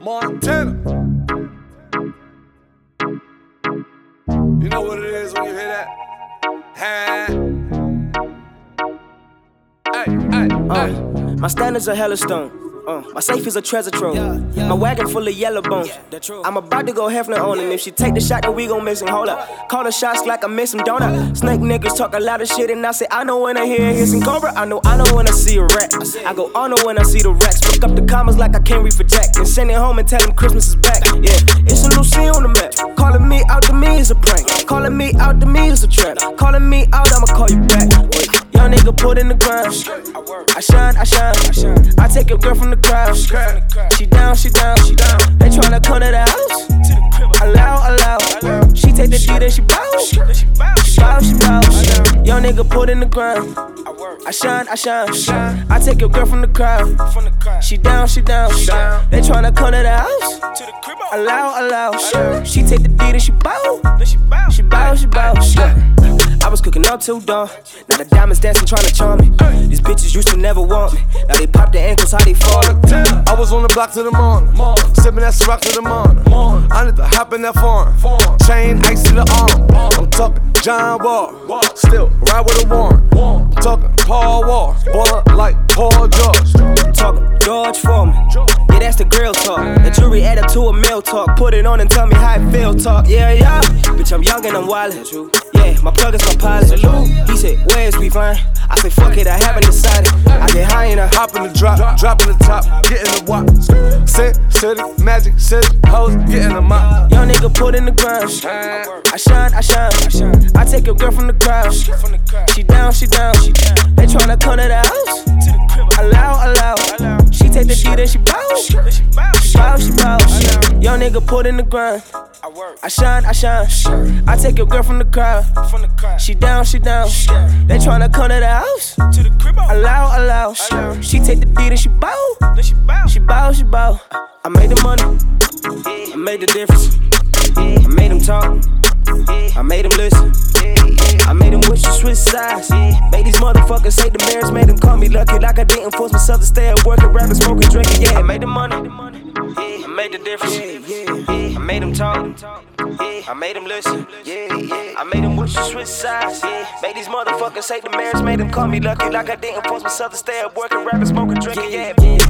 Montana. You know what it is when you hear that? Hey. My standards are hella stone. My safe is a treasure trove. My wagon full of yellow bones. I'm about to go Hefner on him. If she take the shot, then we gon' miss him. Hold up. Call the shots like I miss him, don't I? Snake niggas talk a lot of shit, and I say, I know when I hear hissing cobra. I know when I see a rat. I go honor when I see the racks. Pick up the commas like I can't read for Jack. And send it home and tell him Christmas is back. Yeah, it's a new scene on the map. Calling me out to me is a prank. Calling me out to me is a trap. Calling me out, I'ma call you back. Wait, young nigga put in the ground. I shine. I take your girl from the crowd. She down. They tryna come to the house. Allow. She take the D, then she bow. She bow. Young nigga put in the ground. I shine. I take your girl from the crowd. She down. They tryna come to the house. Allow. She take the D, then she bow. She bow. I was cooking up till dawn. Now the diamonds dancing, tryna charm me. These bitches used to never want me. Now they pop their ankles, how they fall. I was on the block till the morning, sipping that Ciroc till the morning. I need to hop in that foreign. Chain ice to the arm. I'm talking John Wall, still ride with a warrant. I'm talking Paul Wall, boy like Paul George. I'm talking George Foreman. Yeah, that's the grill talk. The jury add up to a meal talk. Put it on and tell me how it feel talk. Yeah. Bitch, I'm young and I'm wildin'. Yeah, my plug is my pilot. He said, where's we flying? I say, fuck it, I haven't decided. I get high and I hop in the drop in the top, get in the wop. Sin City, Magic City, hoes, get in the mop. Young nigga put in the ground. I shine. I take your girl from the crowd. She down. They tryna come to the house. Allow. She take the D, then she bow. She bow. Young nigga put in the ground. I shine. I take your girl from the crowd. She down. They tryna come to the house. Allow. She take the D, then she bow. She bow. I made the money. I made the difference. I made them talk. I made them listen. I made them wish to switch sides. Made these motherfuckers hate the marriage. Made them call me lucky like I didn't force myself to stay at work and rapping, smoking, drinking. Yeah, I made the money. I made the difference. I made them talk. I made them listen. I made them wish to switch sides. Made these motherfuckers hate the marriage. Made them call me lucky like I didn't force myself to stay at work and rapping, smoking, drinking. Yeah.